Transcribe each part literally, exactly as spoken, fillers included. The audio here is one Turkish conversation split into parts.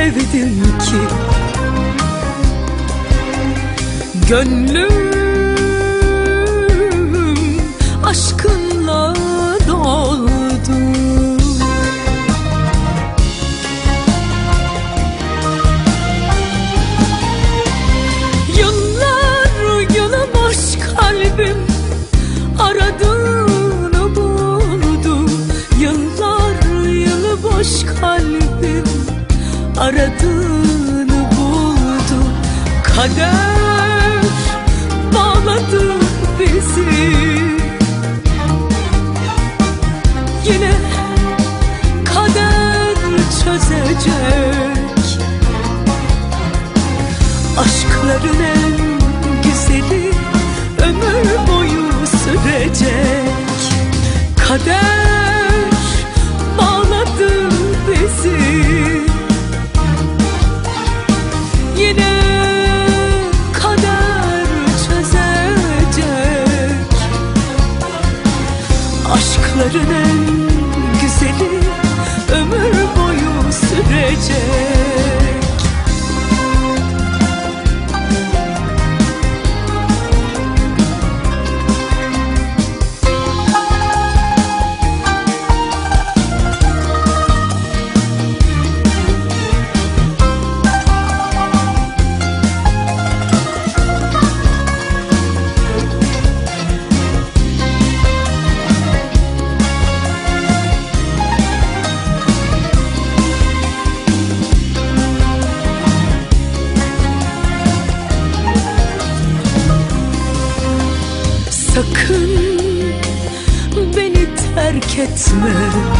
sevdim ki gönlüm aşkınla doldu. Yıllar yılı boş kalbim aradığını buldu. Yıllar yılı boş kalbim aradığını buldu. Kader bağladı bizi. Yine kader çözecek. Aşkların en güzeli ömür boyu sürecek. Kader bağladı bizi. Yine kader çözecek. Aşkların en güzeli ömür boyu sürecek. Sakın beni terk etme.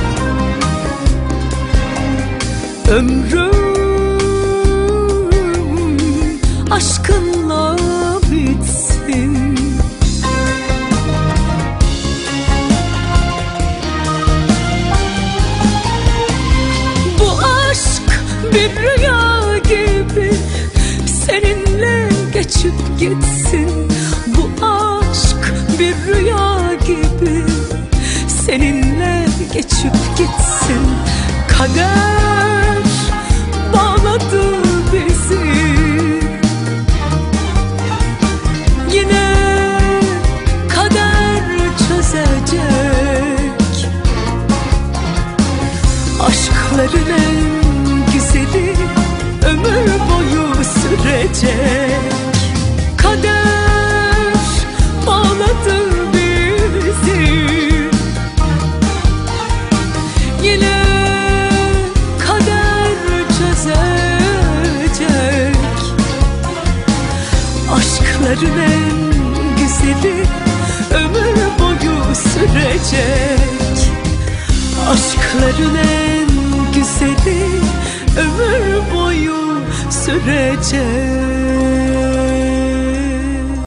Ömrüm aşkınla bitsin. Bu aşk bir rüya gibi seninle geçip gitsin. Bu aşk bir rüya gibi seninle geçip gitsin. Kader bağladı bizi. Yine kader çözecek. Aşkların en güzeli ömür boyu sürecek. Kader bağladı bizi. Yine kader çözecek. Aşkların en güzeli ömür boyu sürecek. Aşkların en güzeli ömür boyu sürecek.